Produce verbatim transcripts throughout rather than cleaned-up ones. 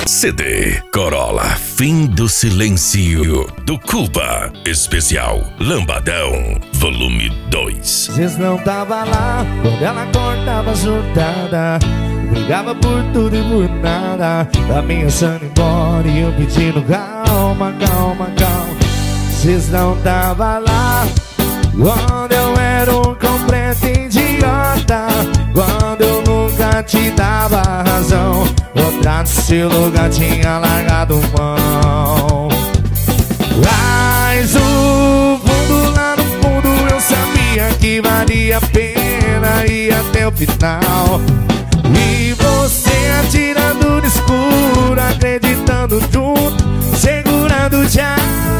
C D Corolla Fim do Silêncio do Cuba, especial Lambadão, volume dois. Às não tava lá quando ela acordava assustada, brigava por tudo e por nada, ameaçando embora e eu pedindo calma, calma, calma. Vocês não tava lá quando eu era um completo idiota, quando eu nunca te dava razão, outra no seu lugar tinha largado mão. Mas o fundo, lá no fundo, eu sabia que valia a pena ir até o final. E você atirando no escuro, acreditando junto, segurando tchau.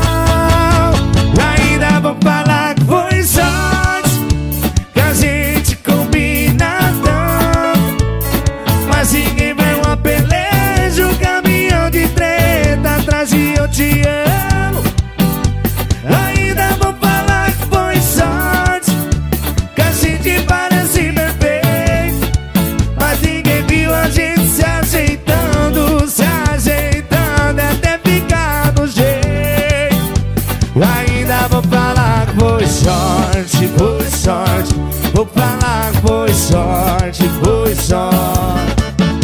Ainda vou falar que foi sorte, que a gente combina tanto, mas ninguém vê uma peleja, um caminhão de treta atrás de eu te amo. Ainda vou falar que foi sorte, que a gente parece perfeito, mas ninguém viu a gente se ajeitando, se ajeitando até ficar no jeito. Ainda vou falar que foi sorte, foi sorte, vou falar que foi sorte, foi sorte.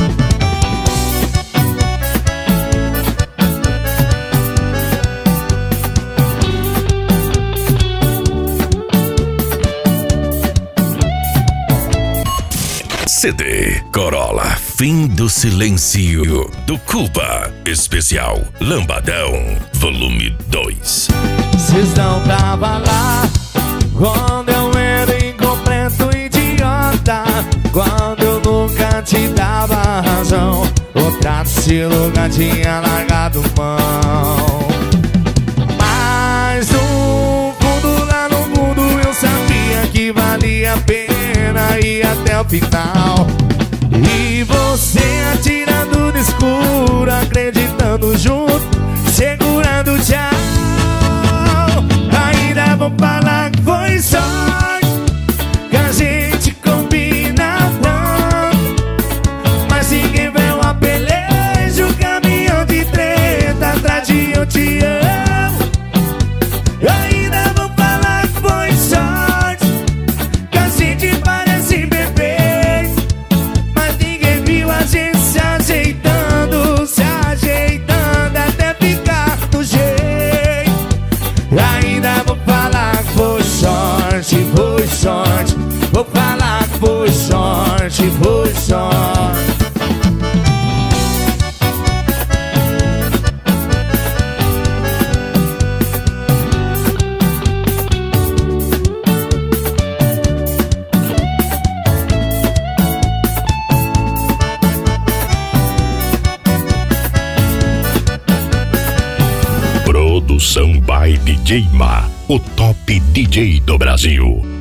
C D Corolla Fim do Silêncio do Cuba, especial Lambadão, volume dois. Vocês não tava lá quando eu era incompleto idiota, quando eu nunca te dava razão, outra no seu lugar tinha largado mão. Mas no fundo, lá no fundo, eu sabia que valia a pena ir até o final. E você atirando no escuro, acreditando junto, segurando tchau. Ainda vou falar que foi sorte, que a gente combina tanto, mas ninguém vê uma peleja, um caminhão de treta atrás de eu te amo. Ainda vou falar que foi sorte, que a gente parece perfeito, mas ninguém viu a gente se ajeitando, se ajeitando até ficar do jeito. Ainda vou falar que foi sorte, foi sorte, vou falar que foi sorte, foi sorte. Produção by D J Ma, o top D J do Brasil.